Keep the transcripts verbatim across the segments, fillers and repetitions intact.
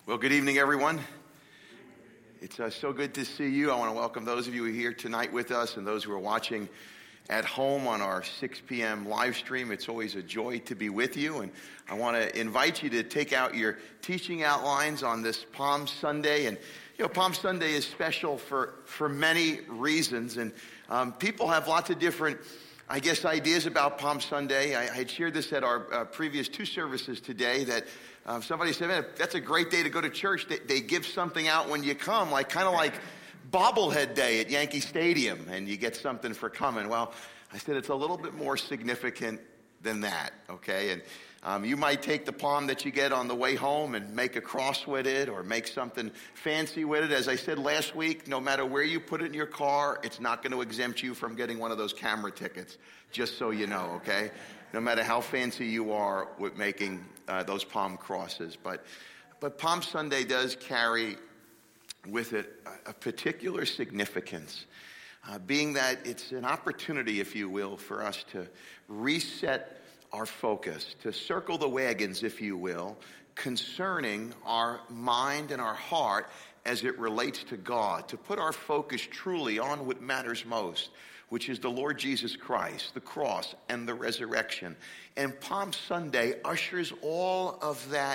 Well, good evening, everyone. It's uh, so good to see you. I want to welcome those of you who are here tonight with us and those who are watching at home on our six p.m. live stream. It's always a joy to be with you, and I want to invite you to take out your teaching outlines on this Palm Sunday. And you know, Palm Sunday is special for, for many reasons, and um, people have lots of different, I guess, ideas about Palm Sunday. I, I had shared this at our uh, previous two services today, that uh, somebody said, man, that's a great day to go to church. They, they give something out when you come, like kind of like bobblehead day at Yankee Stadium, and you get something for coming. Well, I said it's a little bit more significant than that, okay? And um, you might take the palm that you get on the way home and make a cross with it or make something fancy with it. As I said last week, no matter where you put it in your car, it's not going to exempt you from getting one of those camera tickets, just so you know, okay? No matter how fancy you are with making uh, those palm crosses. But, but Palm Sunday does carry with it a, a particular significance. Uh, being that it's an opportunity, if you will, for us to reset our focus, to circle the wagons, if you will, concerning our mind and our heart as it relates to God, to put our focus truly on what matters most, which is the Lord Jesus Christ, the cross, and the resurrection. And Palm Sunday ushers all of that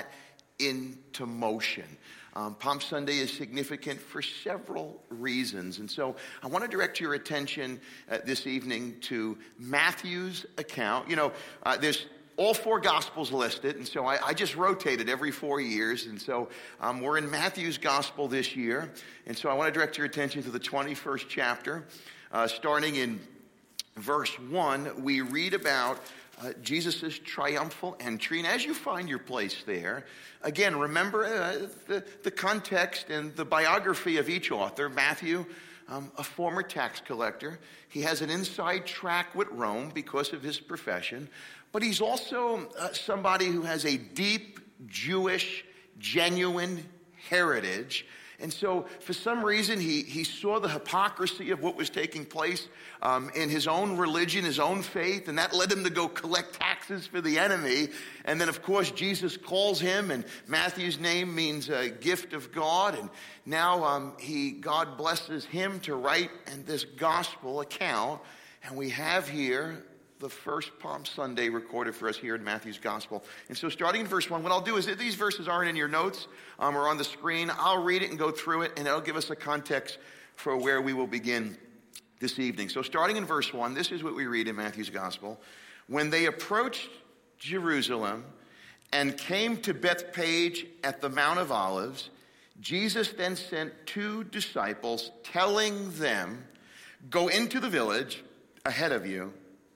into motion. Um, Palm Sunday is significant for several reasons. And so I want to direct your attention uh, this evening to Matthew's account. You know, uh, there's all four Gospels listed, and so I, I just rotated every four years. And so um, we're in Matthew's Gospel this year. And so I want to direct your attention to the twenty-first chapter. Uh, starting in verse one, we read about Uh, Jesus' triumphal entry. And as you find your place there, again, remember uh, the, the context and the biography of each author. Matthew, um, a former tax collector. He has an inside track with Rome because of his profession. But he's also uh, somebody who has a deep Jewish, genuine heritage. And so, for some reason, he, he saw the hypocrisy of what was taking place um, in his own religion, his own faith, and that led him to go collect taxes for the enemy. And then, of course, Jesus calls him, and Matthew's name means a gift of God. And now um, he God blesses him to write in this gospel account. And we have here the first Palm Sunday recorded for us here in Matthew's Gospel. And so starting in verse one, what I'll do is, if these verses aren't in your notes um, or on the screen, I'll read it and go through it, and that'll give us a context for where we will begin this evening. So starting in verse one, this is what we read in Matthew's Gospel. When they approached Jerusalem and came to Bethphage at the Mount of Olives, Jesus then sent two disciples, telling them, "Go into the village ahead of you.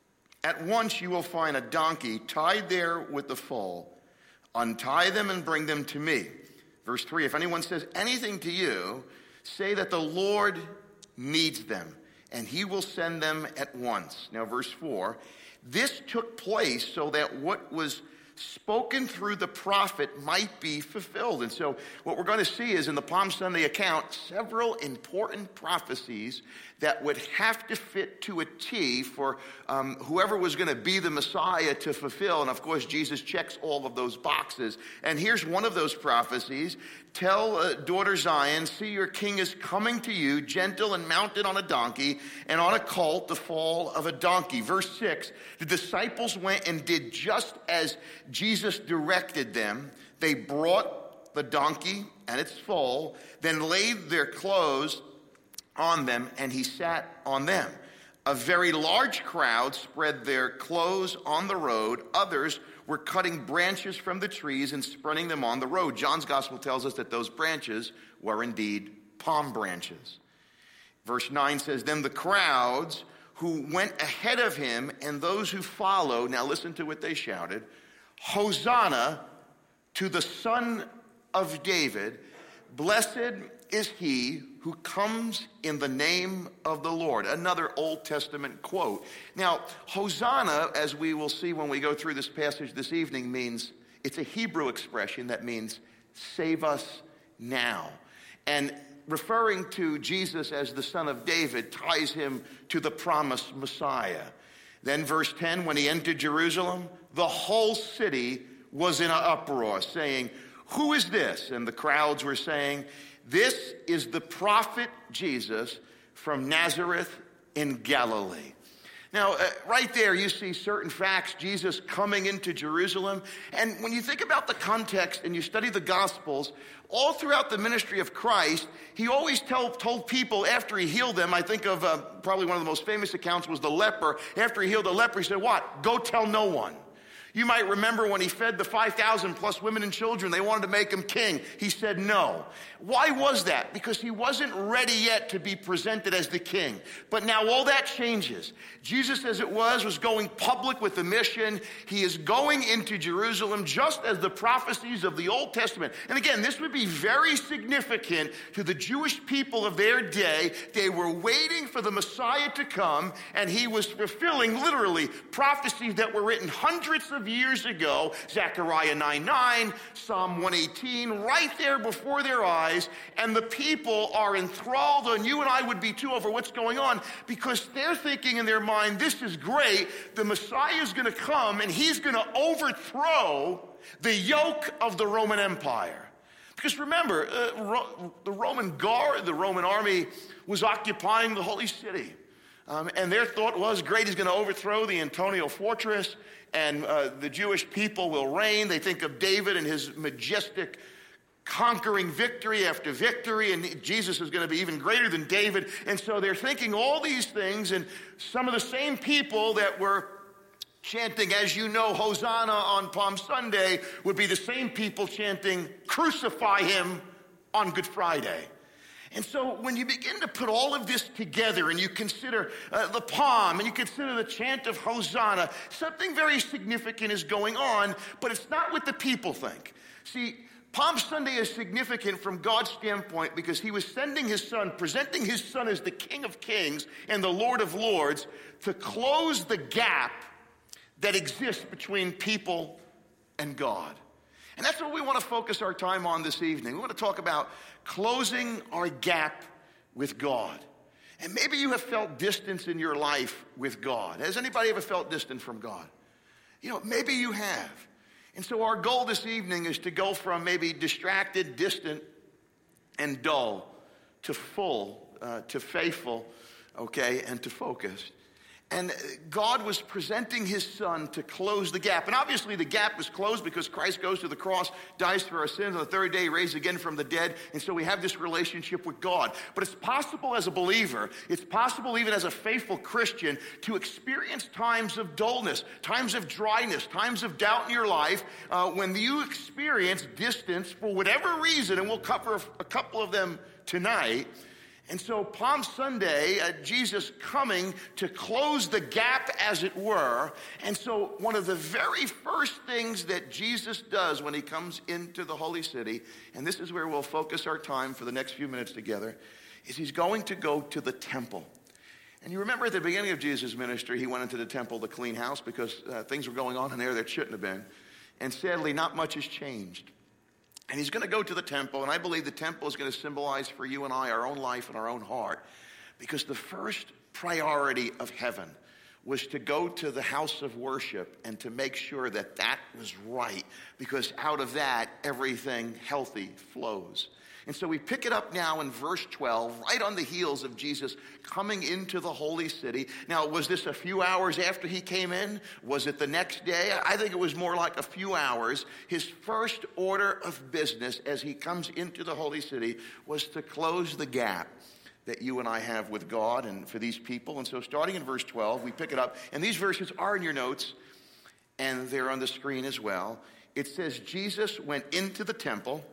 At once you will find a donkey tied there with the foal. Untie them and bring them to me." Verse three, if anyone says anything to you, say that the Lord needs them, and he will send them at once. Now, verse four, this took place so that what was spoken through the prophet might be fulfilled. And so what we're going to see is in the Palm Sunday account, several important prophecies that would have to fit to a T for um, whoever was going to be the Messiah to fulfill. And of course, Jesus checks all of those boxes. And here's one of those prophecies. Tell uh, daughter Zion, see, your king is coming to you, gentle and mounted on a donkey, and on a colt, the foal of a donkey. Verse six, the disciples went and did just as Jesus directed them. They brought the donkey and its foal, then laid their clothes on them, and he sat on them. A very large crowd spread their clothes on the road. Others were cutting branches from the trees and spreading them on the road. John's gospel tells us that those branches were indeed palm branches. Verse nine says, then the crowds who went ahead of him and those who followed, now listen to what they shouted, Hosanna to the Son of David. Blessed is he who comes in the name of the Lord. Another Old Testament quote. Now, Hosanna, as we will see when we go through this passage this evening, means, it's a Hebrew expression that means save us now. And referring to Jesus as the Son of David ties him to the promised Messiah. Then verse ten, when he entered Jerusalem, the whole city was in an uproar, saying, "Who is this?" And the crowds were saying, "This is the prophet Jesus from Nazareth in Galilee." Now, uh, right there, you see certain facts, Jesus coming into Jerusalem. And when you think about the context and you study the Gospels, all throughout the ministry of Christ, he always tell, told people after he healed them, I think of uh, probably one of the most famous accounts was the leper. After he healed the leper, he said, what? Go tell no one. You might remember when he fed the five thousand plus women and children, they wanted to make him king. He said no. Why was that? Because he wasn't ready yet to be presented as the king. But now all that changes. Jesus, as it was, was going public with the mission. He is going into Jerusalem just as the prophecies of the Old Testament. And again, this would be very significant to the Jewish people of their day. They were waiting for the Messiah to come, and he was fulfilling literally prophecies that were written hundreds of years ago. Zechariah nine nine, Psalm one eighteen, right there before their eyes. And the people are enthralled, and you and I would be too, over what's going on, because they're thinking in their mind, this is great. The Messiah is going to come, and he's going to overthrow the yoke of the Roman Empire. Because remember, uh, Ro- the Roman guard, the Roman army was occupying the holy city. Um, and their thought was, great, he's going to overthrow the Antonia fortress, and uh, the Jewish people will reign. They think of David and his majestic conquering victory after victory, and Jesus is going to be even greater than David. And so they're thinking all these things, and some of the same people that were chanting, as you know, Hosanna on Palm Sunday, would be the same people chanting, crucify him on Good Friday. And so when you begin to put all of this together and you consider uh, the palm and you consider the chant of Hosanna, something very significant is going on, but it's not what the people think. See, Palm Sunday is significant from God's standpoint because he was sending his son, presenting his son as the King of Kings and the Lord of Lords, to close the gap that exists between people and God. And that's what we want to focus our time on this evening. We want to talk about closing our gap with God. And maybe you have felt distance in your life with God. Has anybody ever felt distant from God? You know, maybe you have. And so our goal this evening is to go from maybe distracted, distant, and dull to full, uh, to faithful, okay, and to focused. And God was presenting his son to close the gap. And obviously the gap was closed because Christ goes to the cross, dies for our sins, on the third day raised again from the dead. And so we have this relationship with God. But it's possible as a believer, it's possible even as a faithful Christian, to experience times of dullness, times of dryness, times of doubt in your life, uh, when you experience distance for whatever reason, and we'll cover a couple of them tonight. And so Palm Sunday, uh, Jesus coming to close the gap, as it were. And so one of the very first things that Jesus does when he comes into the holy city, and this is where we'll focus our time for the next few minutes together, is he's going to go to the temple. And you remember at the beginning of Jesus' ministry, he went into the temple to clean house because uh, things were going on in there that shouldn't have been. And sadly, not much has changed. And he's going to go to the temple, and I believe the temple is going to symbolize for you and I our own life and our own heart. Because the first priority of heaven was to go to the house of worship and to make sure that that was right. Because out of that, everything healthy flows. And so we pick it up now in verse twelve, right on the heels of Jesus coming into the holy city. Now, was this a few hours after he came in? Was it the next day? I think it was more like a few hours. His first order of business as he comes into the holy city was to close the gap that you and I have with God and for these people. And so starting in verse twelve, we pick it up. And these verses are in your notes, and they're on the screen as well. It says, Jesus went into the temple,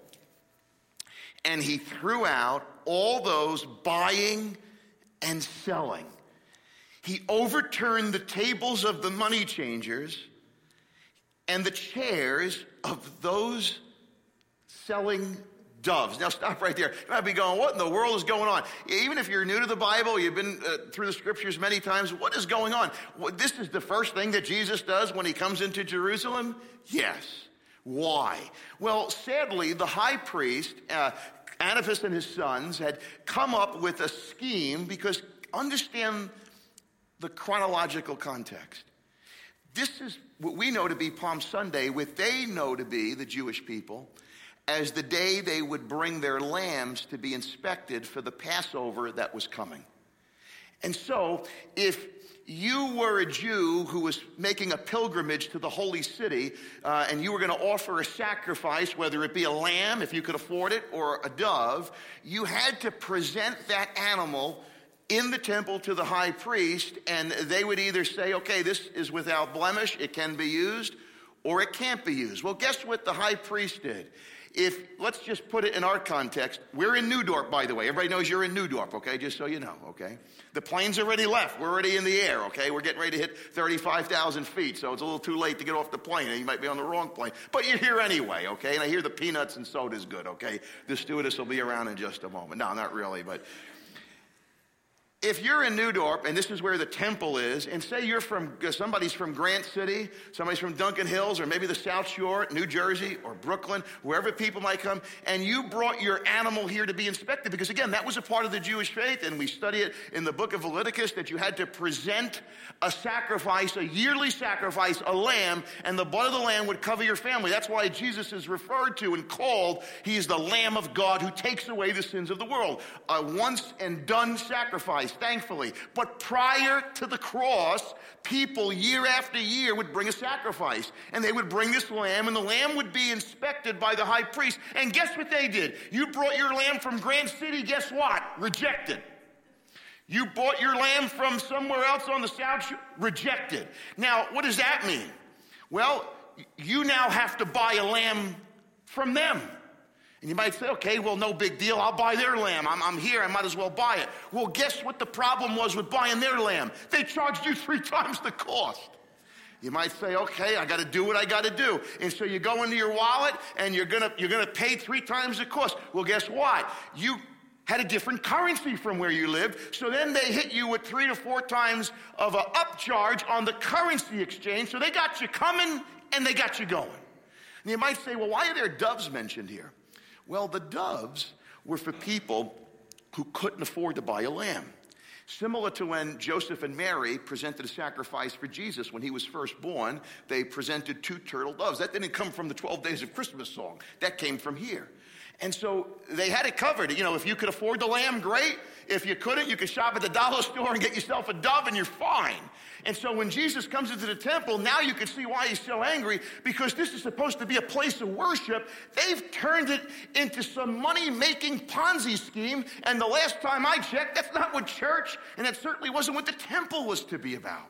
and he threw out all those buying and selling. He overturned the tables of the money changers and the chairs of those selling doves. Now stop right there. You might be going, what in the world is going on? Even if you're new to the Bible, you've been uh, through the scriptures many times, what is going on? Well, this is the first thing that Jesus does when he comes into Jerusalem? Yes. Why? Well, sadly, the high priest, uh, Antipas and his sons, had come up with a scheme because understand the chronological context. This is what we know to be Palm Sunday, what they know to be, the Jewish people, as the day they would bring their lambs to be inspected for the Passover that was coming. And so, if you were a Jew who was making a pilgrimage to the holy city, uh, and you were going to offer a sacrifice, whether it be a lamb, if you could afford it, or a dove, you had to present that animal in the temple to the high priest, and they would either say, okay, this is without blemish, it can be used, or it can't be used. Well, guess what the high priest did? If, let's just put it in our context, we're in Neudorf, by the way. Everybody knows you're in Neudorf, okay? Just so you know, okay? The plane's already left. We're already in the air, okay? We're getting ready to hit thirty-five thousand feet, so it's a little too late to get off the plane. You might be on the wrong plane. But you're here anyway, okay? And I hear the peanuts and soda's good, okay? The stewardess will be around in just a moment. No, not really, but if you're in Neudorf, and this is where the temple is, and say you're from, somebody's from Grant City, somebody's from Duncan Hills, or maybe the South Shore, New Jersey, or Brooklyn, wherever people might come, and you brought your animal here to be inspected, because again, that was a part of the Jewish faith, and we study it in the book of Leviticus, that you had to present a sacrifice, a yearly sacrifice, a lamb, and the blood of the lamb would cover your family. That's why Jesus is referred to and called, he is the Lamb of God who takes away the sins of the world. A once and done sacrifice. Thankfully. But prior to the cross, people year after year would bring a sacrifice. And they would bring this lamb, and the lamb would be inspected by the high priest. And guess what they did? You brought your lamb from Grant City, guess what? Rejected. You bought your lamb from somewhere else on the South Shore? Rejected. Now, what does that mean? Well, you now have to buy a lamb from them. And you might say, okay, well, no big deal. I'll buy their lamb. I'm, I'm here. I might as well buy it. Well, guess what the problem was with buying their lamb? They charged you three times the cost. You might say, okay, I got to do what I got to do. And so you go into your wallet, and you're going to you're gonna pay three times the cost. Well, guess what? You had a different currency from where you lived. So then they hit you with three to four times of an upcharge on the currency exchange. So they got you coming, and they got you going. And you might say, well, why are there doves mentioned here? Well, the doves were for people who couldn't afford to buy a lamb. Similar to when Joseph and Mary presented a sacrifice for Jesus when he was first born, they presented two turtle doves. That didn't come from the twelve Days of Christmas song. That came from here. And so they had it covered. You know, if you could afford the lamb, great. If you couldn't, you could shop at the dollar store and get yourself a dove, and you're fine. And so when Jesus comes into the temple, now you can see why he's so angry, because this is supposed to be a place of worship. They've turned it into some money-making Ponzi scheme, and the last time I checked, that's not what church, and that certainly wasn't what the temple was to be about.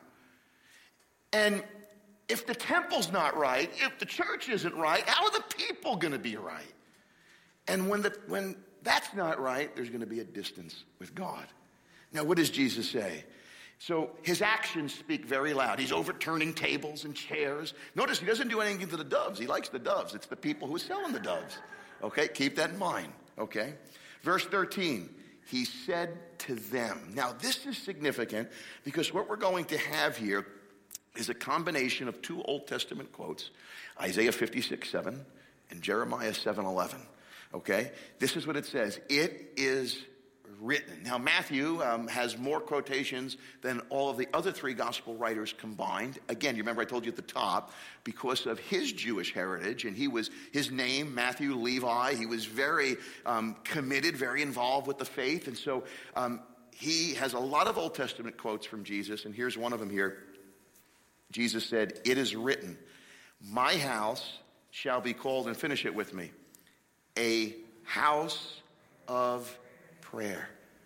And if the temple's not right, if the church isn't right, how are the people going to be right? And when the when that's not right, there's going to be a distance with God. Now, what does Jesus say? So his actions speak very loud. He's overturning tables and chairs. Notice he doesn't do anything to the doves. He likes the doves. It's the people who are selling the doves. Okay, keep that in mind. Okay, verse thirteen. He said to them. Now, this is significant because what we're going to have here is a combination of two Old Testament quotes, Isaiah fifty-six seven and Jeremiah seven eleven. Okay, this is what it says. It is written. Now, Matthew um, has more quotations than all of the other three gospel writers combined. Again, you remember I told you at the top, because of his Jewish heritage, and he was, his name, Matthew Levi, he was very um, committed, very involved with the faith. And so um, he has a lot of Old Testament quotes from Jesus, and here's one of them here. Jesus said, it is written, my house shall be called, and finish it with me, a house of prayer.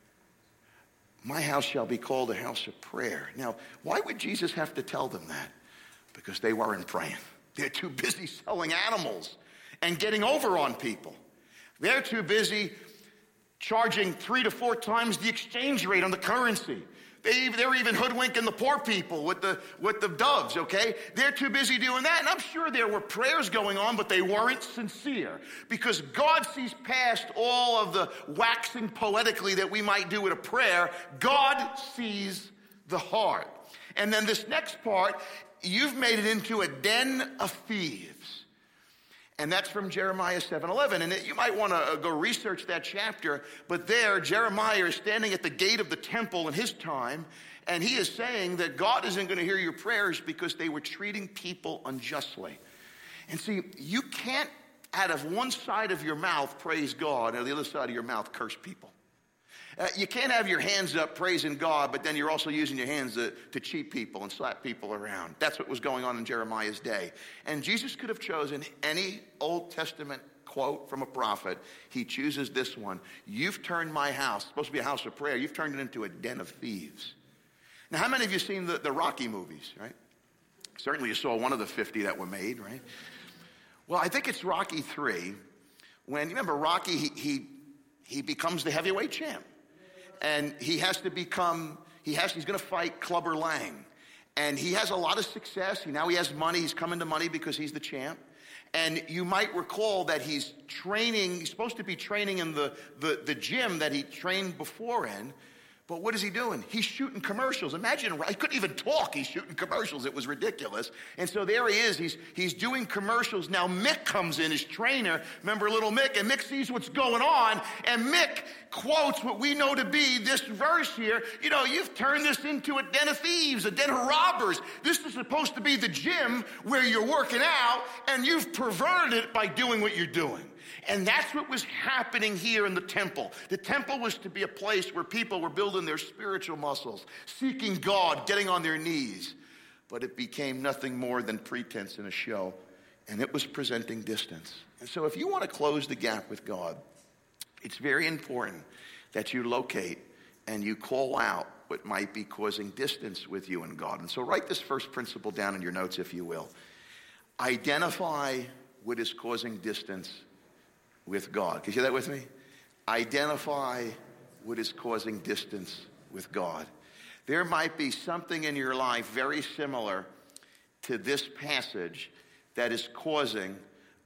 My house shall be called a house of prayer. Now, why would Jesus have to tell them that? Because they weren't praying. They're too busy selling animals and getting over on people. They're too busy charging three to four times the exchange rate on the currency. They, they're even hoodwinking the poor people with the, with the doves, okay? They're too busy doing that. And I'm sure there were prayers going on, but they weren't sincere. Because God sees past all of the waxing poetically that we might do with a prayer. God sees the heart. And then this next part, you've made it into a den of thieves. And that's from Jeremiah seven eleven. And it, you might want to go research that chapter. But there, Jeremiah is standing at the gate of the temple in his time. And he is saying that God isn't going to hear your prayers because they were treating people unjustly. And see, you can't out of one side of your mouth, praise God, and on the other side of your mouth, curse people. Uh, you can't have your hands up praising God, but then you're also using your hands to, to cheat people and slap people around. That's what was going on in Jeremiah's day. And Jesus could have chosen any Old Testament quote from a prophet. He chooses this one. You've turned my house, it's supposed to be a house of prayer, you've turned it into a den of thieves. Now, how many of you have seen the, the Rocky movies, right? Certainly you saw one of the fifty that were made, right? Well, I think it's Rocky three, when, you remember Rocky, he, he, he becomes the heavyweight champ. And he has to become, he has, he's going to fight Clubber Lang. And he has a lot of success. He, now he has money. He's come into money because he's the champ. And you might recall that he's training, he's supposed to be training in the, the, the gym that he trained before in. But what is he doing? He's shooting commercials. Imagine, he couldn't even talk. He's shooting commercials. It was ridiculous. And so there he is. He's, he's doing commercials. Now Mick comes in, his trainer. Remember little Mick? And Mick sees what's going on. And Mick quotes what we know to be this verse here. You know, you've turned this into a den of thieves, a den of robbers. This is supposed to be the gym where you're working out, and you've perverted it by doing what you're doing. And that's what was happening here in the temple. The temple was to be a place where people were building their spiritual muscles, seeking God, getting on their knees. But it became nothing more than pretense and a show, and it was presenting distance. And so if you want to close the gap with God, it's very important that you locate and you call out what might be causing distance with you and God. And so write this first principle down in your notes, if you will. Identify what is causing distance with God. Can you hear that with me? Identify what is causing distance with God. There might be something in your life very similar to this passage that is causing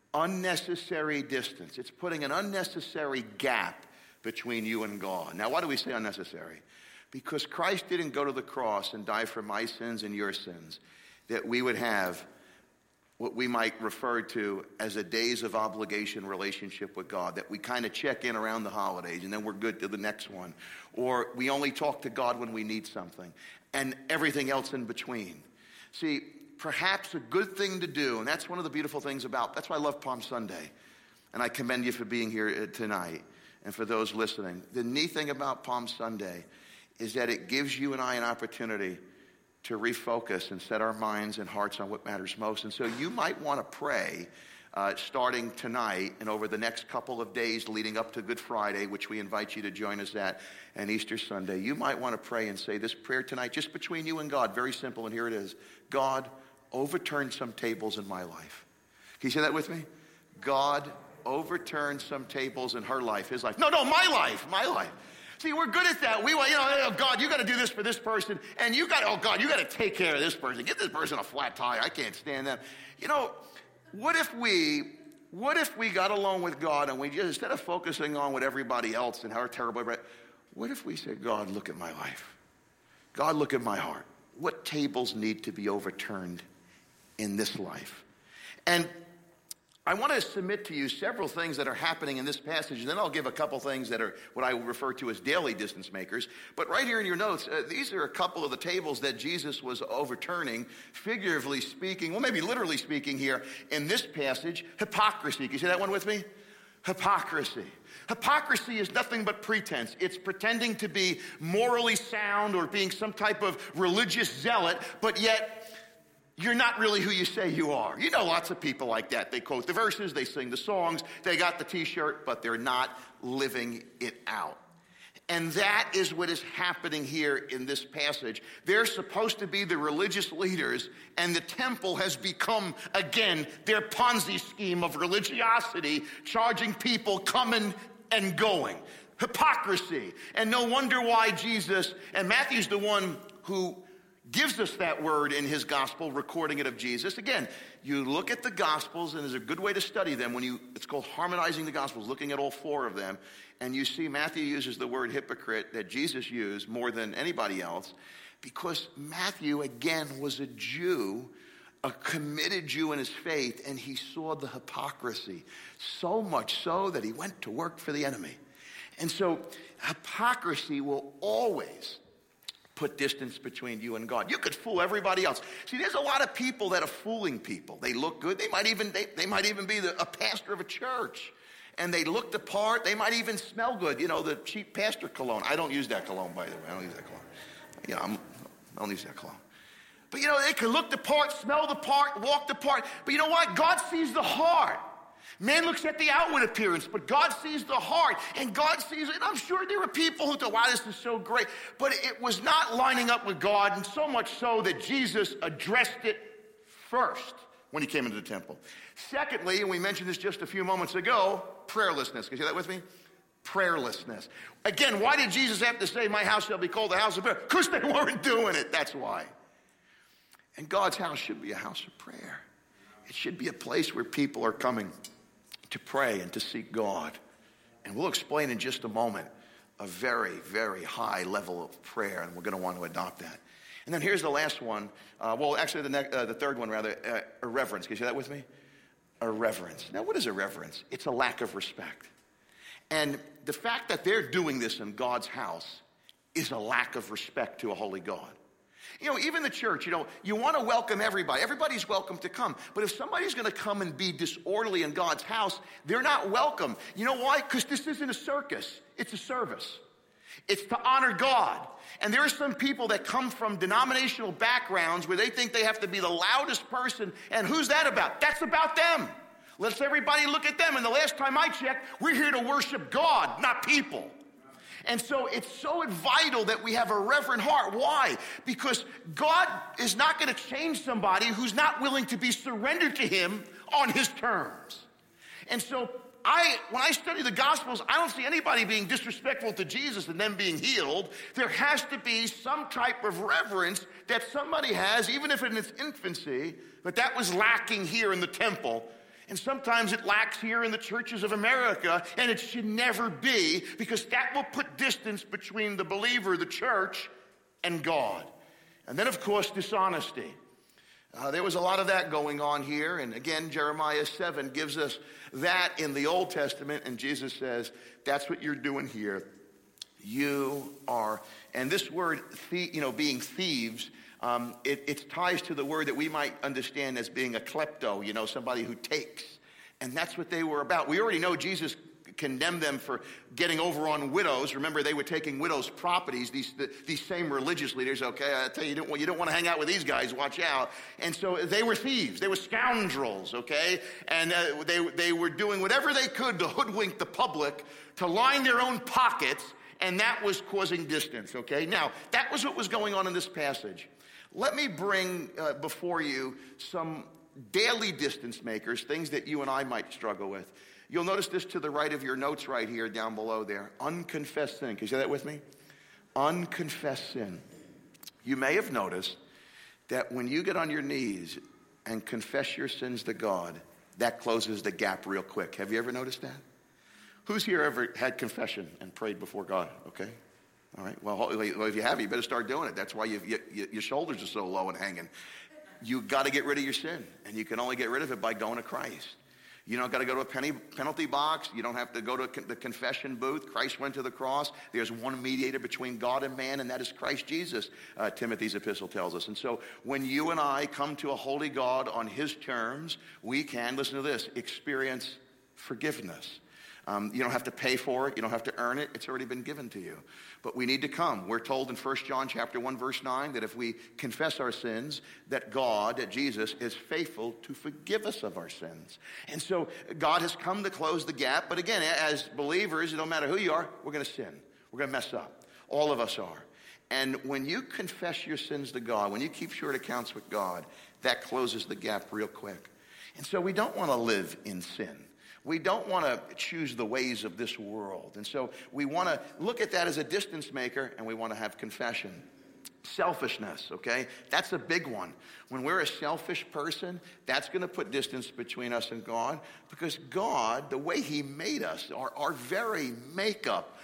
unnecessary distance. It's putting an unnecessary gap between you and God. Now, why do we say unnecessary? Because Christ didn't go to the cross and die for my sins and your sins, that we would have what we might refer to as a days of obligation relationship with God, that we kind of check in around the holidays and then we're good to the next one. Or we only talk to God when we need something, and everything else in between. See, perhaps a good thing to do, and that's one of the beautiful things about, that's why I love Palm Sunday, and I commend you for being here tonight, and for those listening. The neat thing about Palm Sunday is that it gives you and I an opportunity to refocus and set our minds and hearts on what matters most. And so you might want to pray uh, starting tonight and over the next couple of days leading up to Good Friday, which we invite you to join us at, and Easter Sunday. You might want to pray and say this prayer tonight just between you and God. Very simple, and here it is. God, overturn some tables in my life. Can you say that with me? God, overturn some tables in her life, his life. No, no, my life, my life. See, we're good at that. We want, you know, oh, God, you got to do this for this person, and you got, oh, God, you got to take care of this person. Get this person a flat tire. I can't stand them. You know, what if we, what if we got along with God and we just, instead of focusing on what everybody else and how terrible, what if we said, God, look at my life. God, look at my heart. What tables need to be overturned in this life? And I want to submit to you several things that are happening in this passage, and then I'll give a couple things that are what I refer to as daily distance makers. But right here in your notes, uh, these are a couple of the tables that Jesus was overturning, figuratively speaking, well, maybe literally speaking here in this passage. Hypocrisy. Can you say that one with me? Hypocrisy. Hypocrisy is nothing but pretense. It's pretending to be morally sound or being some type of religious zealot, but yet you're not really who you say you are. You know lots of people like that. They quote the verses, they sing the songs, they got the t-shirt, but they're not living it out. And that is what is happening here in this passage. They're supposed to be the religious leaders, and the temple has become, again, their Ponzi scheme of religiosity, charging people coming and going. Hypocrisy. And no wonder why Jesus, and Matthew's the one who gives us that word in his gospel, recording it of Jesus. Again, you look at the gospels, and there's a good way to study them when you, it's called harmonizing the gospels, looking at all four of them, and you see Matthew uses the word hypocrite that Jesus used more than anybody else, because Matthew, again, was a Jew, a committed Jew in his faith, and he saw the hypocrisy, so much so that he went to work for the enemy. And so hypocrisy will always put distance between you and God. You could fool everybody else. See, there's a lot of people that are fooling people. They look good. They might even they, they might even be the, a pastor of a church. And they look the part. They might even smell good. You know, the cheap pastor cologne. I don't use that cologne, by the way. I don't use that cologne. You know, I'm, I don't use that cologne. But, you know, they can look the part, smell the part, walk the part. But you know what? God sees the heart. Man looks at the outward appearance, but God sees the heart. And God sees it. And I'm sure there were people who thought, wow, this is so great. But it was not lining up with God, and so much so that Jesus addressed it first when he came into the temple. Secondly, and we mentioned this just a few moments ago, prayerlessness. Can you say that with me? Prayerlessness. Again, why did Jesus have to say, my house shall be called a house of prayer? Because they weren't doing it. That's why. And God's house should be a house of prayer. It should be a place where people are coming to pray and to seek God. And we'll explain in just a moment a very, very high level of prayer, and we're going to want to adopt that. And then here's the last one. Uh, well, actually, the, ne- uh, the third one, rather, uh, irreverence. Can you say that with me? Irreverence. Now, what is irreverence? It's a lack of respect. And the fact that they're doing this in God's house is a lack of respect to a holy God. You know, even the church, you know, you want to welcome everybody. Everybody's welcome to come. But if somebody's going to come and be disorderly in God's house, they're not welcome. You know why? Because this isn't a circus. It's a service. It's to honor God. And there are some people that come from denominational backgrounds where they think they have to be the loudest person. And who's that about? That's about them. Let's everybody look at them. And the last time I checked, we're here to worship God, not people. And so it's so vital that we have a reverent heart. Why? Because God is not going to change somebody who's not willing to be surrendered to him on his terms. And so I, when I study the Gospels, I don't see anybody being disrespectful to Jesus and then being healed. There has to be some type of reverence that somebody has, even if in its infancy, but that was lacking here in the temple. And sometimes it lacks here in the churches of America, and it should never be, because that will put distance between the believer, the church, and God. And then, of course, dishonesty. Uh, there was a lot of that going on here. And again, Jeremiah seven gives us that in the Old Testament. And Jesus says, that's what you're doing here. You are, and this word, you know, being thieves, um, it, it ties to the word that we might understand as being a klepto, you know, somebody who takes. And that's what they were about. We already know Jesus condemned them for getting over on widows. Remember, they were taking widows' properties, these the, these same religious leaders. Okay, I tell you, you don't, well, you don't want to hang out with these guys. Watch out. And so they were thieves. They were scoundrels, okay? And uh, they, they were doing whatever they could to hoodwink the public, to line their own pockets, and that was causing distance, okay? Now, that was what was going on in this passage. Let me bring uh, before you some daily distance makers, things that you and I might struggle with. You'll notice this to the right of your notes right here down below there. Unconfessed sin. Can you say that with me? Unconfessed sin. You may have noticed that when you get on your knees and confess your sins to God, that closes the gap real quick. Have you ever noticed that? Who's here ever had confession and prayed before God? Okay. All right. Well, if you have, you better start doing it. That's why you, you, your shoulders are so low and hanging. You got to get rid of your sin, and you can only get rid of it by going to Christ. You don't got to go to a penny, penalty box. You don't have to go to the confession booth. Christ went to the cross. There's one mediator between God and man, and that is Christ Jesus, uh, Timothy's epistle tells us. And so when you and I come to a holy God on his terms, we can, listen to this, experience forgiveness. Um, you don't have to pay for it. You don't have to earn it. It's already been given to you. But we need to come. We're told in First John chapter one, verse nine, that if we confess our sins, that God, that Jesus, is faithful to forgive us of our sins. And so God has come to close the gap. But again, as believers, no matter who you are, we're going to sin. We're going to mess up. All of us are. And when you confess your sins to God, when you keep short accounts with God, that closes the gap real quick. And so we don't want to live in sin. We don't want to choose the ways of this world. And so we want to look at that as a distance maker, and we want to have confession. Selfishness, okay? That's a big one. When we're a selfish person, that's going to put distance between us and God, because God, the way he made us, our, our very makeup,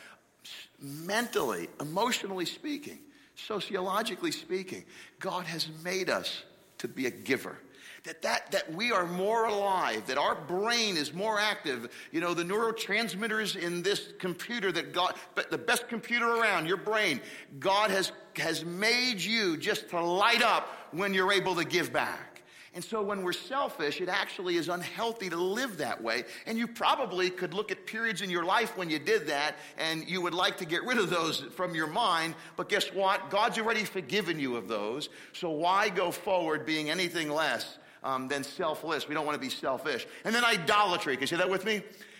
mentally, emotionally speaking, sociologically speaking, God has made us to be a giver. that, that that we are more alive, that our brain is more active. You know, the neurotransmitters in this computer that God, but the best computer around, your brain, God has, has made you just to light up when you're able to give back. And so when we're selfish, it actually is unhealthy to live that way. And you probably could look at periods in your life when you did that, and you would like to get rid of those from your mind. But guess what? God's already forgiven you of those. So why go forward being anything less um, than selfless? We don't want to be selfish. And then idolatry. Can you say that with me?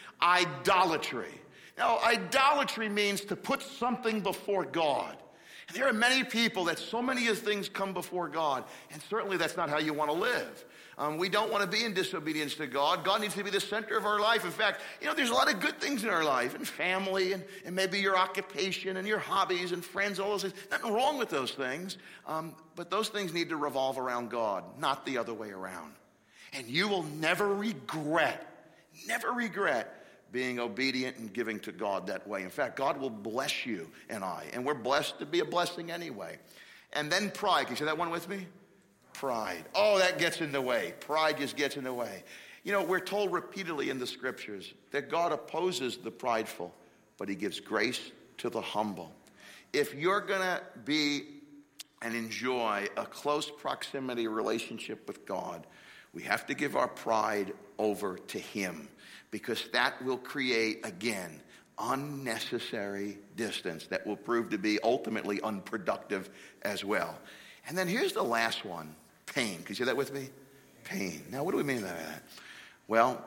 Idolatry. Now, idolatry means to put something before God. And there are many people that so many of things come before God, and certainly that's not how you want to live. Um, we don't want to be in disobedience to God. God needs to be the center of our life. In fact, you know, there's a lot of good things in our life, and family, and, and maybe your occupation, and your hobbies, and friends, all those things. Nothing wrong with those things, um, but those things need to revolve around God, not the other way around. And you will never regret, never regret being obedient and giving to God that way. In fact, God will bless you and I, and we're blessed to be a blessing anyway. And then pride. Can you say that one with me? Pride. Oh, that gets in the way. Pride just gets in the way. You know, we're told repeatedly in the scriptures that God opposes the prideful, but he gives grace to the humble. If you're going to be and enjoy a close proximity relationship with God, we have to give our pride over to him, because that will create, again, unnecessary distance that will prove to be ultimately unproductive as well. And then here's the last one, pain. Can you say that with me? Pain. Now, what do we mean by that? Well,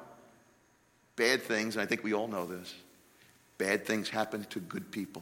bad things, and I think we all know this, bad things happen to good people.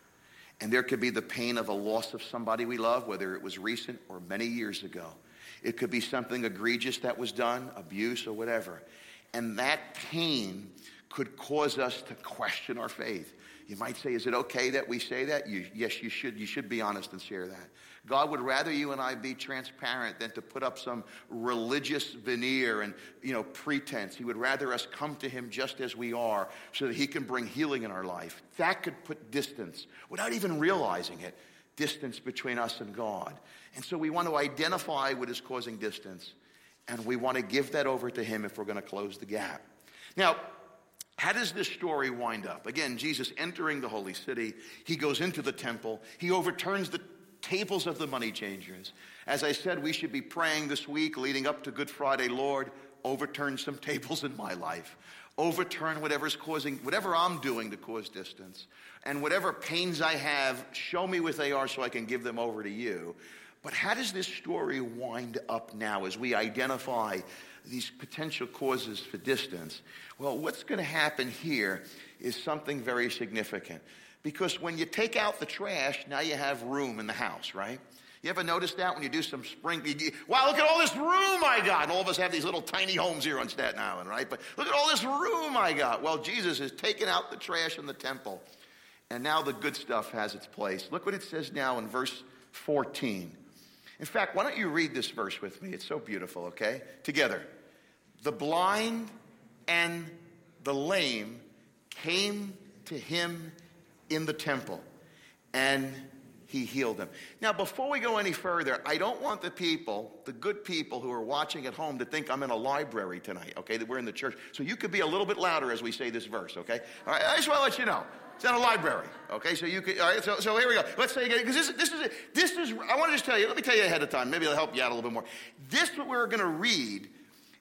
And there could be the pain of a loss of somebody we love, whether it was recent or many years ago. It could be something egregious that was done, abuse or whatever. And that pain could cause us to question our faith. You might say, is it okay that we say that? You, yes, you should. You should be honest and share that. God would rather you and I be transparent than to put up some religious veneer and, you know, pretense. He would rather us come to him just as we are so that he can bring healing in our life. That could put distance, without even realizing it, distance between us and God. And so we want to identify what is causing distance, and we want to give that over to him if we're going to close the gap. Now, how does this story wind up? Again, Jesus entering the holy city. He goes into the temple. He overturns the tables of the money changers. As I said, we should be praying this week leading up to Good Friday, Lord, overturn some tables in my life. Overturn whatever's causing, whatever I'm doing to cause distance. And whatever pains I have, show me what they are so I can give them over to you. But how does this story wind up now as we identify these potential causes for distance? Well, what's going to happen here is something very significant. Because when you take out the trash, now you have room in the house, right? You ever notice that when you do some spring? You, wow, look at all this room I got. And all of us have these little tiny homes here on Staten Island, right? But look at all this room I got. Well, Jesus has taken out the trash in the temple. And now the good stuff has its place. Look what it says now in verse fourteen. In fact, why don't you read this verse with me? It's so beautiful, okay? Together. The blind and the lame came to him in the temple, and he healed them. Now, before we go any further, I don't want the people, the good people who are watching at home, to think I'm in a library tonight, okay, that we're in the church. So you could be a little bit louder as we say this verse, okay? All right, I just want to let you know. It's not a library, okay? So you could, all right, so, so here we go. Let's say again, because this, this is, this is, I want to just tell you, let me tell you ahead of time. Maybe it'll help you out a little bit more. This, what we're going to read,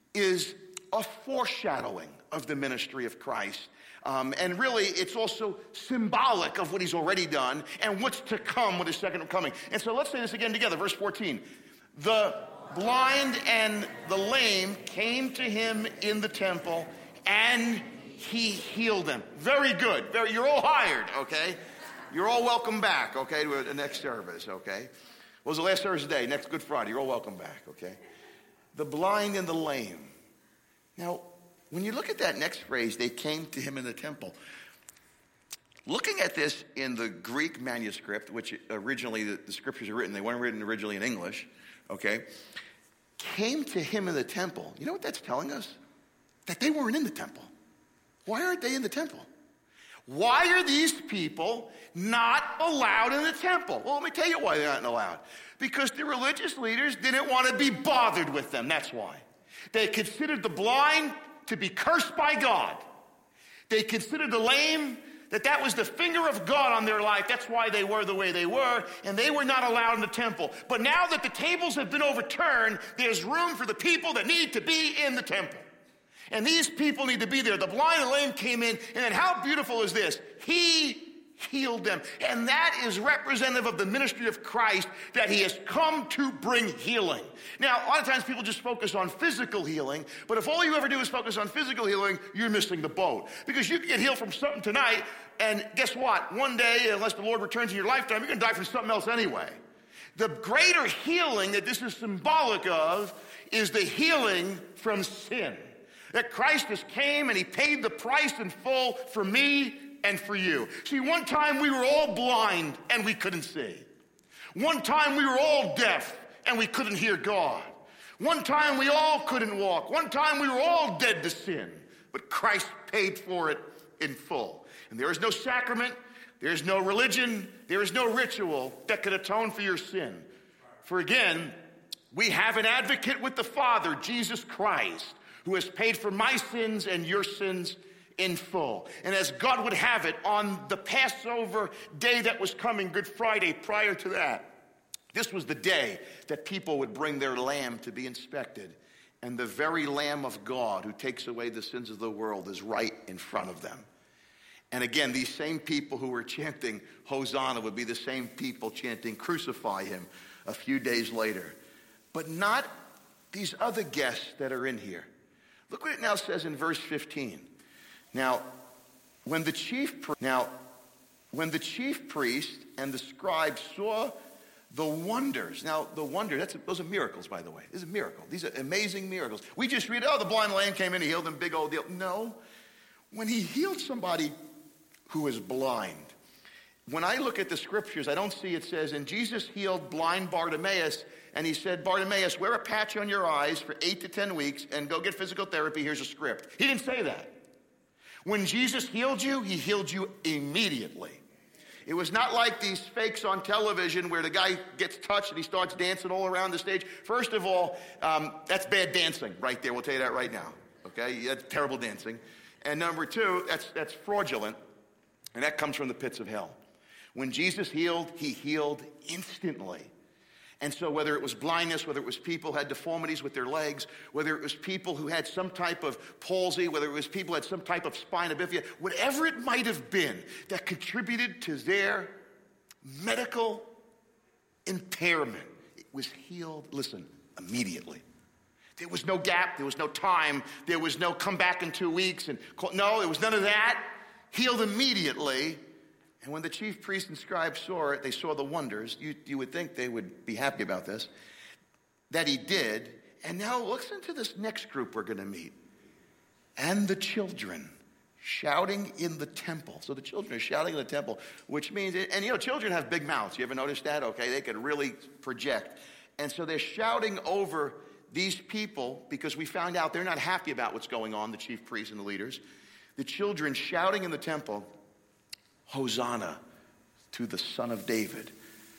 is a foreshadowing of the ministry of Christ. Um, and really, it's also symbolic of what he's already done and what's to come with his second coming. And so let's say this again together, verse fourteen. The blind and the lame came to him in the temple, and he healed them. Very good. Very, you're all hired, okay? You're all welcome back, okay, to the next service, okay? What was the last Thursday? Next Good Friday. You're all welcome back, okay? The blind and the lame. Now, when you look at that next phrase, they came to him in the temple. Looking at this in the Greek manuscript, which originally the, the scriptures are written, they weren't written originally in English, okay? Came to him in the temple. You know what that's telling us? That they weren't in the temple. Why aren't they in the temple? Why are these people not allowed in the temple? Well, let me tell you why they're not allowed. Because the religious leaders didn't want to be bothered with them. That's why. They considered the blind to be cursed by God. They considered the lame, that that was the finger of God on their life. That's why they were the way they were, and they were not allowed in the temple. But now that the tables have been overturned, there's room for the people that need to be in the temple. And these people need to be there. The blind and lame came in, and then how beautiful is this? He healed them. And that is representative of the ministry of Christ, that he has come to bring healing. Now, a lot of times people just focus on physical healing, but if all you ever do is focus on physical healing, you're missing the boat. Because you can get healed from something tonight, and guess what? One day, unless the Lord returns in your lifetime, you're going to die from something else anyway. The greater healing that this is symbolic of is the healing from sin. That Christ has came and he paid the price in full for me and for you. See, one time we were all blind and we couldn't see. One time we were all deaf and we couldn't hear God. One time we all couldn't walk. One time we were all dead to sin. But Christ paid for it in full. And there is no sacrament, there is no religion, there is no ritual that could atone for your sin. For again, we have an advocate with the Father, Jesus Christ, who has paid for my sins and your sins in full. And as God would have it, on the Passover day that was coming, Good Friday, prior to that, this was the day that people would bring their lamb to be inspected. And the very Lamb of God who takes away the sins of the world is right in front of them. And again, these same people who were chanting Hosanna would be the same people chanting Crucify him a few days later. But not these other guests that are in here. Look what it now says in verse fifteen. Now, when the chief pri- now, when the chief priest and the scribes saw the wonders. Now, the wonder, that's, those are miracles, by the way. This is a miracle. These are amazing miracles. We just read, oh, the blind lame came in, he healed them, big old deal. No. When he healed somebody who was blind, when I look at the scriptures, I don't see it says, and Jesus healed blind Bartimaeus, and he said, Bartimaeus, wear a patch on your eyes for eight to ten weeks and go get physical therapy. Here's a script. He didn't say that. When Jesus healed you, he healed you immediately. It was not like these fakes on television where the guy gets touched and he starts dancing all around the stage. First of all, um, that's bad dancing right there. We'll tell you that right now. Okay? That's terrible dancing. And number two, that's, that's fraudulent, and that comes from the pits of hell. When Jesus healed, he healed instantly. And so whether it was blindness, whether it was people who had deformities with their legs, whether it was people who had some type of palsy, whether it was people who had some type of spina bifida, whatever it might have been that contributed to their medical impairment, it was healed, listen, immediately. There was no gap, there was no time, there was no come back in two weeks. and No, there was none of that. Healed immediately. And when the chief priests and scribes saw it, they saw the wonders. You, you would think they would be happy about this, that he did. And now listen to this next group we're going to meet. And the children shouting in the temple. So the children are shouting in the temple, which means, and you know, children have big mouths. You ever notice that? Okay, they can really project. And so they're shouting over these people because we found out they're not happy about what's going on, the chief priests and the leaders. The children shouting in the temple, Hosanna to the Son of David.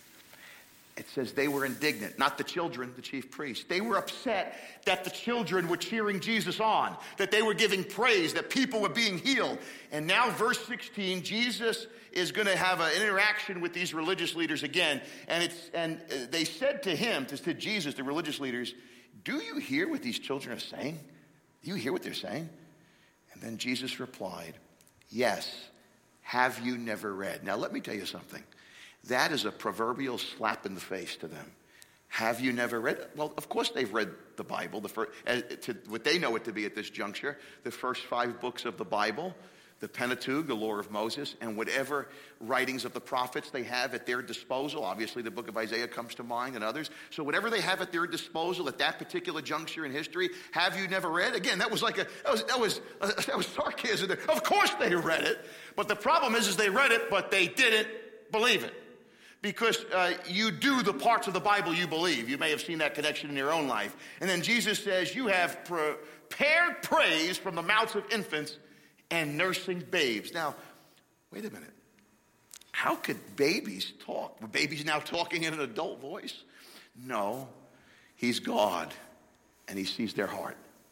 It says they were indignant, not the children, the chief priests. They were upset that the children were cheering Jesus on, that they were giving praise, that people were being healed. And now verse sixteen, Jesus is going to have an interaction with these religious leaders again. And it's and they said to him, to Jesus, the religious leaders, do you hear what these children are saying? Do you hear what they're saying? And then Jesus replied, yes. Have you never read? Now, let me tell you something. That is a proverbial slap in the face to them. Have you never read? Well, of course they've read the Bible, the first, uh, to what they know it to be at this juncture, the first five books of the Bible, the Pentateuch, the Law of Moses, and whatever writings of the prophets they have at their disposal. Obviously, the book of Isaiah comes to mind and others. So whatever they have at their disposal at that particular juncture in history, have you never read? Again, that was like a, that was, that was, uh, that was sarcasm there. Of course they read it. But the problem is, is they read it, but they didn't believe it. Because uh, you do the parts of the Bible you believe. You may have seen that connection in your own life. And then Jesus says, you have prepared praise from the mouths of infants and nursing babes. Now, wait a minute. How could babies talk? Were babies now talking in an adult voice? No, he's God, and he sees their heart.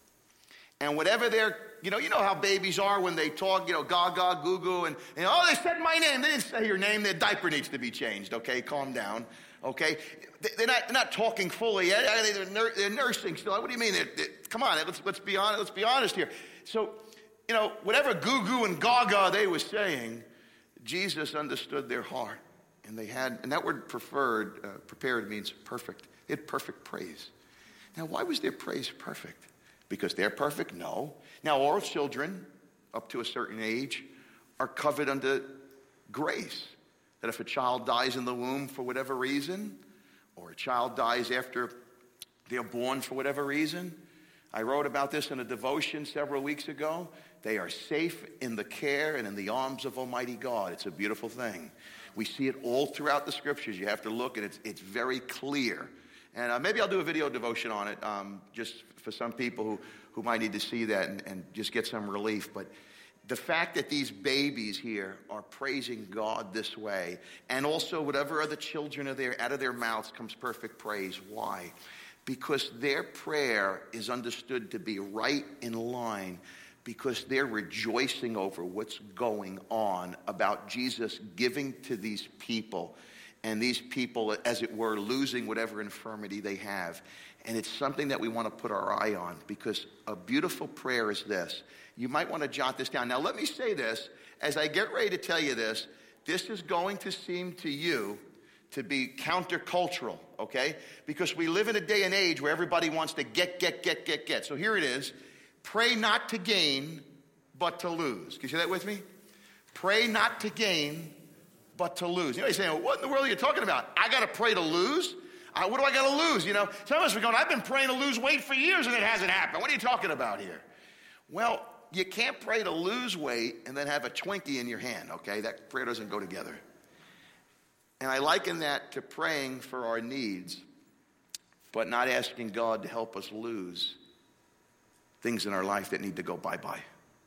And whatever they're, you know, you know how babies are when they talk, you know, gaga, goo goo, and, and oh, they said my name. They didn't say your name. Their diaper needs to be changed, okay? Calm down, okay? They're not, they're not talking fully yet. They're, they're nursing still. What do you mean? They're, they're, come on, let's, let's, be honest, let's be honest here. So, you know, whatever goo goo and gaga they were saying, Jesus understood their heart, and they had, and that word preferred, uh, prepared means perfect. They had perfect praise. Now, why was their praise perfect? Because they're perfect? No. Now, all children up to a certain age are covered under grace. That if a child dies in the womb for whatever reason, or a child dies after they're born for whatever reason, I wrote about this in a devotion several weeks ago. They are safe in the care and in the arms of Almighty God. It's a beautiful thing. We see it all throughout the scriptures. You have to look, and it's, it's very clear. And uh, maybe I'll do a video devotion on it, um, just for some people who, who might need to see that and, and just get some relief. But the fact that these babies here are praising God this way, and also whatever other children are there, out of their mouths comes perfect praise. Why? Because their prayer is understood to be right in line, because they're rejoicing over what's going on about Jesus giving to these people, and these people, as it were, losing whatever infirmity they have. And it's something that we want to put our eye on, because a beautiful prayer is this. You might want to jot this down. Now, let me say this. As I get ready to tell you this, this is going to seem to you to be countercultural, okay? Because we live in a day and age where everybody wants to get, get, get, get, get. So here it is. Pray not to gain, but to lose. Can you say that with me? Pray not to gain, but to lose. You know, you're saying, well, what in the world are you talking about? I got to pray to lose? Uh, what do I got to lose? You know, some of us are going, I've been praying to lose weight for years and it hasn't happened. What are you talking about here? Well, you can't pray to lose weight and then have a Twinkie in your hand, okay? That prayer doesn't go together. And I liken that to praying for our needs, but not asking God to help us lose things in our life that need to go bye-bye.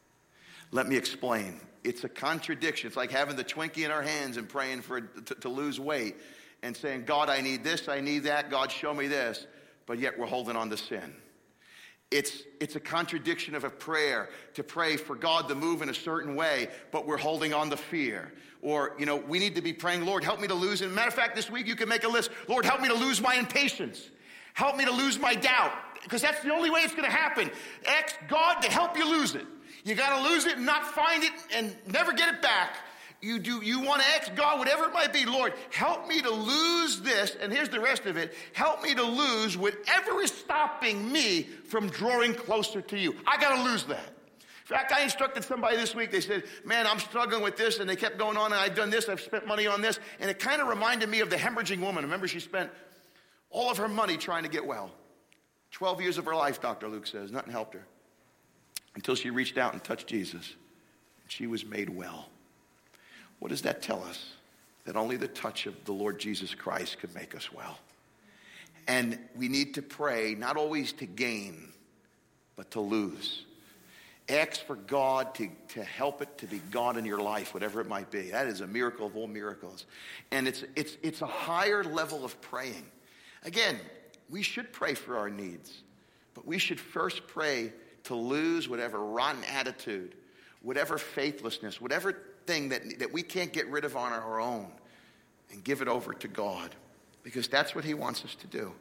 Let me explain. It's a contradiction. It's like having the Twinkie in our hands and praying for to, to lose weight and saying, God, I need this, I need that, God, show me this, but yet we're holding on to sin. It's, it's a contradiction of a prayer to pray for God to move in a certain way, but we're holding on to fear. Or, you know, we need to be praying, Lord, help me to lose. And matter of fact, this week you can make a list. Lord, help me to lose my impatience. Help me to lose my doubt. Because that's the only way it's going to happen. Ask God to help you lose it. You got to lose it and not find it and never get it back. You do. You want to ask God, whatever it might be, Lord, help me to lose this. And here's the rest of it. Help me to lose whatever is stopping me from drawing closer to you. I got to lose that. In fact, I instructed somebody this week. They said, man, I'm struggling with this. And they kept going on, and I've done this. I've spent money on this. And it kind of reminded me of the hemorrhaging woman. Remember, she spent all of her money trying to get well. Twelve years of her life, Doctor Luke says. Nothing helped her until she reached out and touched Jesus. And she was made well. What does that tell us? That only the touch of the Lord Jesus Christ could make us well. And we need to pray, not always to gain, but to lose. Ask for God to, to help it to be God in your life, whatever it might be. That is a miracle of all miracles. And it's, it's, it's a higher level of praying. Again, we should pray for our needs, but we should first pray to lose whatever rotten attitude, whatever faithlessness, whatever thing that, that we can't get rid of on our own, and give it over to God, because that's what he wants us to do.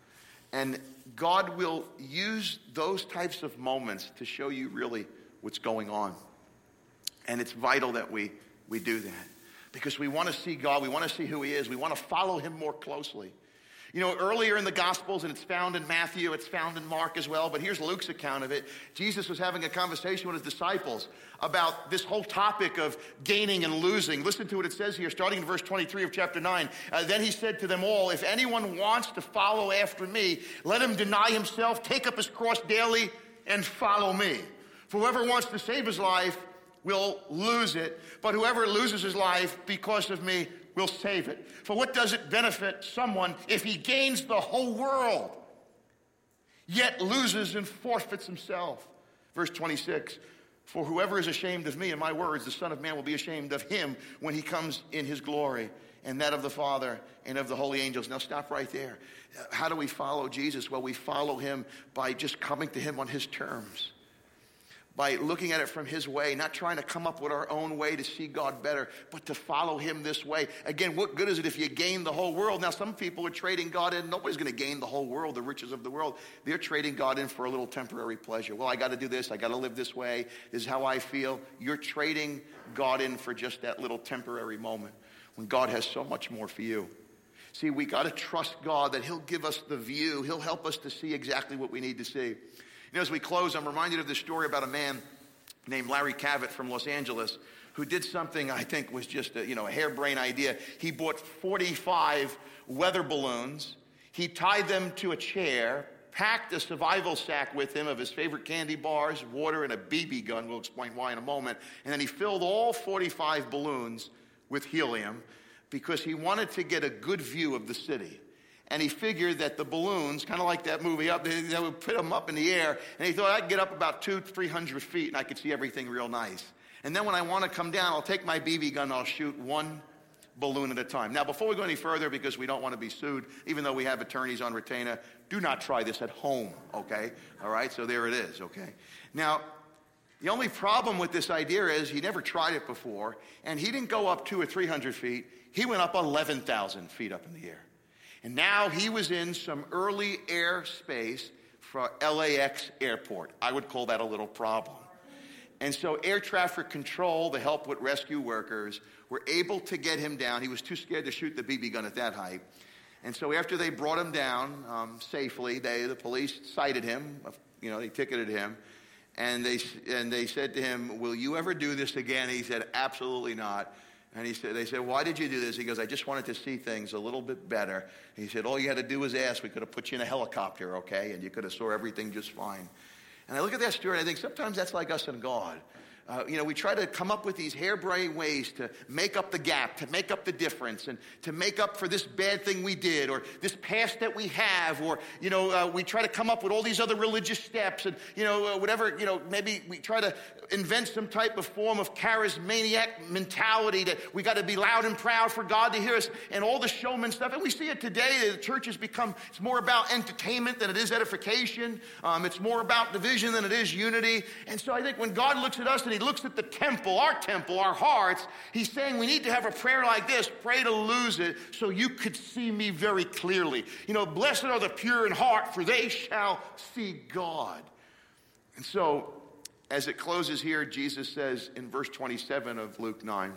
And God will use those types of moments to show you really what's going on. And it's vital that we, we do that, because we want to see God, we want to see who he is, we want to follow him more closely. You know, earlier in the Gospels, and it's found in Matthew, it's found in Mark as well, but here's Luke's account of it. Jesus was having a conversation with his disciples about this whole topic of gaining and losing. Listen to what it says here, starting in verse twenty-three of chapter nine. Uh, then he said to them all, if anyone wants to follow after me, let him deny himself, take up his cross daily, and follow me. For whoever wants to save his life will lose it, but whoever loses his life because of me will save it. For what does it benefit someone if he gains the whole world, yet loses and forfeits himself? Verse twenty-six, For whoever is ashamed of me and my words, the Son of Man will be ashamed of him when he comes in his glory, and that of the Father and of the holy angels. Now stop right there. How do we follow Jesus? Well, we follow him by just coming to him on his terms, by looking at it from his way, not trying to come up with our own way to see God better, but to follow him this way. Again, what good is it if you gain the whole world? Now, some people are trading God in. Nobody's going to gain the whole world, the riches of the world. They're trading God in for a little temporary pleasure. Well, I got to do this. I got to live this way. This is how I feel. You're trading God in for just that little temporary moment when God has so much more for you. See, we got to trust God that he'll give us the view. He'll help us to see exactly what we need to see. You know, as we close, I'm reminded of this story about a man named Larry Cavett from Los Angeles who did something I think was just a, you know, a harebrained idea. He bought forty-five weather balloons. He tied them to a chair, packed a survival sack with him of his favorite candy bars, water, and a B B gun. We'll explain why in a moment. And then he filled all forty-five balloons with helium because he wanted to get a good view of the city. And he figured that the balloons, kind of like that movie, up, they, they would put them up in the air. And he thought, I'd get up about two, three hundred feet, and I could see everything real nice. And then when I want to come down, I'll take my B B gun, and I'll shoot one balloon at a time. Now, before we go any further, because we don't want to be sued, even though we have attorneys on retainer, do not try this at home, okay? All right, so there it is, okay? Now, the only problem with this idea is he never tried it before, and he didn't go up two or three hundred feet. He went up eleven thousand feet up in the air. And now he was in some early airspace for L A X airport. I would call that a little problem. And so air traffic control, to help with rescue workers, were able to get him down. He was too scared to shoot the B B gun at that height. And so after they brought him down um, safely, they, the police cited him. You know, they ticketed him. And they, and they said to him, will you ever do this again? He said, absolutely not. And he said, they said, why did you do this? He goes, I just wanted to see things a little bit better. And he said, all you had to do was ask. We could have put you in a helicopter, okay? And you could have saw everything just fine. And I look at that story and I think sometimes that's like us and God. Uh, you know, we try to come up with these harebrained ways to make up the gap, to make up the difference, and to make up for this bad thing we did, or this past that we have, or, you know, uh, we try to come up with all these other religious steps, and, you know, uh, whatever, you know, maybe we try to invent some type of form of charismaniac mentality that we got to be loud and proud for God to hear us, and all the showman stuff. And we see it today. The church has become, it's more about entertainment than it is edification. Um, it's more about division than it is unity. And so I think when God looks at us and he looks at the temple, our temple, our hearts, he's saying we need to have a prayer like this. Pray to lose it so you could see me very clearly. You know, blessed are the pure in heart, for they shall see God. And so, as it closes here, Jesus says in verse twenty-seven of Luke nine,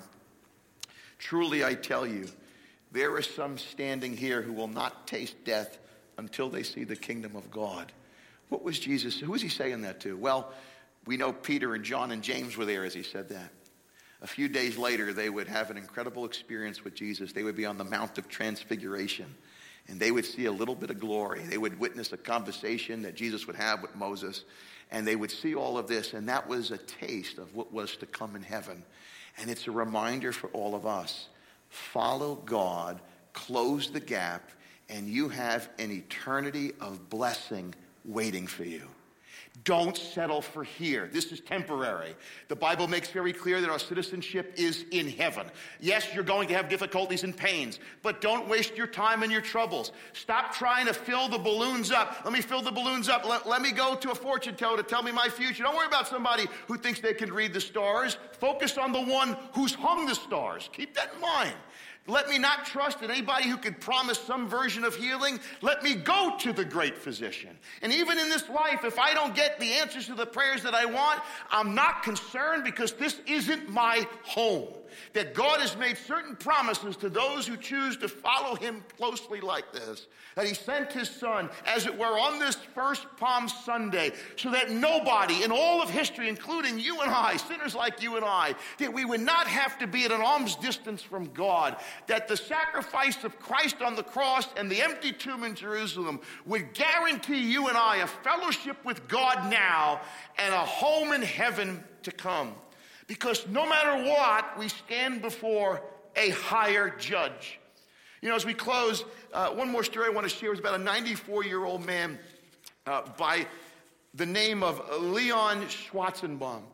truly I tell you, there are some standing here who will not taste death until they see the kingdom of God. What was Jesus, who was he saying that to? Well, we know Peter and John and James were there as he said that. A few days later, they would have an incredible experience with Jesus. They would be on the Mount of Transfiguration, and they would see a little bit of glory. They would witness a conversation that Jesus would have with Moses, and they would see all of this, and that was a taste of what was to come in heaven. And it's a reminder for all of us. Follow God, close the gap, and you have an eternity of blessing waiting for you. Don't settle for here. This is temporary. The Bible makes very clear that our citizenship is in heaven. Yes, you're going to have difficulties and pains, but don't waste your time and your troubles. Stop trying to fill the balloons up. Let me fill the balloons up. Let, let me go to a fortune teller to tell me my future. Don't worry about somebody who thinks they can read the stars. Focus on the one who's hung the stars. Keep that in mind. Let me not trust in anybody who could promise some version of healing. Let me go to the great physician. And even in this life, if I don't get the answers to the prayers that I want, I'm not concerned because this isn't my home. That God has made certain promises to those who choose to follow him closely like this. That he sent his son, as it were, on this first Palm Sunday, so that nobody in all of history, including you and I, sinners like you and I, that we would not have to be at an arm's distance from God. That the sacrifice of Christ on the cross and the empty tomb in Jerusalem would guarantee you and I a fellowship with God now and a home in heaven to come. Because no matter what, we stand before a higher judge. You know, as we close, uh, one more story I want to share is about a ninety-four-year-old man uh, by the name of Leon Schwarzenbaum,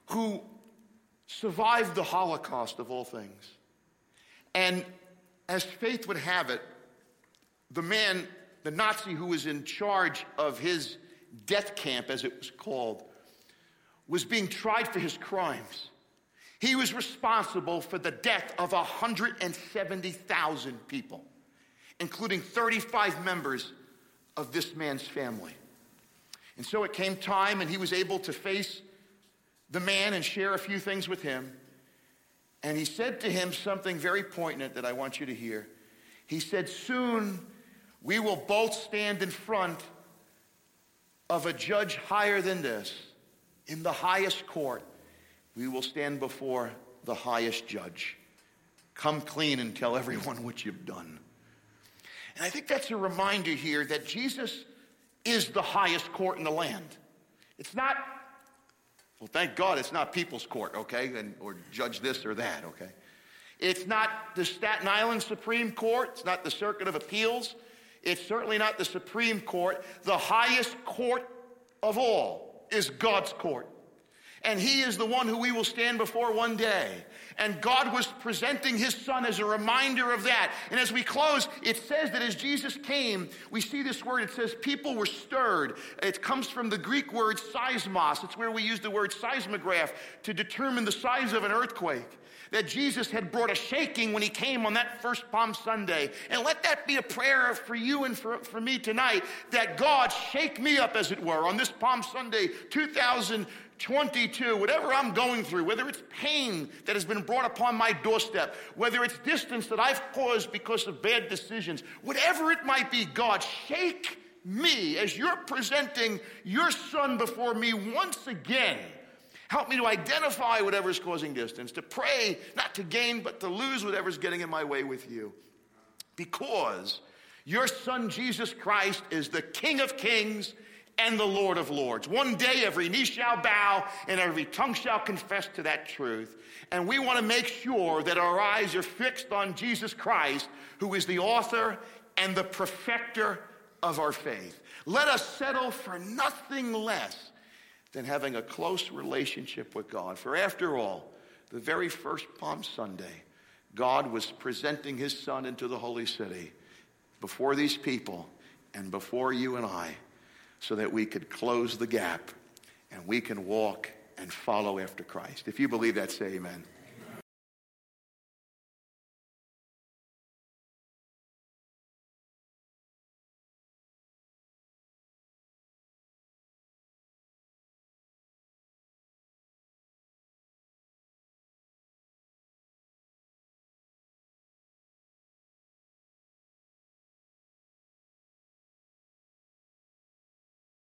who survived the Holocaust of all things. And as fate would have it, the man, the Nazi who was in charge of his death camp, as it was called, was being tried for his crimes. He was responsible for the death of one hundred seventy thousand people, including thirty-five members of this man's family. And so it came time, and he was able to face the man and share a few things with him. And he said to him something very poignant that I want you to hear. He said, "Soon we will both stand in front of a judge higher than this. In the highest court, we will stand before the highest judge. Come clean and tell everyone what you've done." And I think that's a reminder here that Jesus is the highest court in the land. It's not, well, thank God it's not people's court, okay, and or judge this or that, okay? It's not the Staten Island Supreme Court. It's not the Circuit of Appeals. It's certainly not the Supreme Court. The highest court of all is God's court. And he is the one who we will stand before one day. And God was presenting his son as a reminder of that. And as we close, it says that as Jesus came, we see this word. It says people were stirred. It comes from the Greek word seismos. It's where we use the word seismograph to determine the size of an earthquake. That Jesus had brought a shaking when he came on that first Palm Sunday. And let that be a prayer for you and for, for me tonight, that God shake me up, as it were, on this Palm Sunday two thousand twenty-two, whatever I'm going through, whether it's pain that has been brought upon my doorstep, whether it's distance that I've caused because of bad decisions, whatever it might be, God, shake me as you're presenting your son before me once again. Help me to identify whatever's causing distance, to pray not to gain but to lose whatever's getting in my way with you. Because your son Jesus Christ is the King of Kings and the Lord of Lords. One day every knee shall bow and every tongue shall confess to that truth. And we want to make sure that our eyes are fixed on Jesus Christ, who is the author and the perfecter of our faith. Let us settle for nothing less than having a close relationship with God. For after all, the very first Palm Sunday, God was presenting his son into the holy city before these people and before you and I, so that we could close the gap and we can walk and follow after Christ. If you believe that, say amen.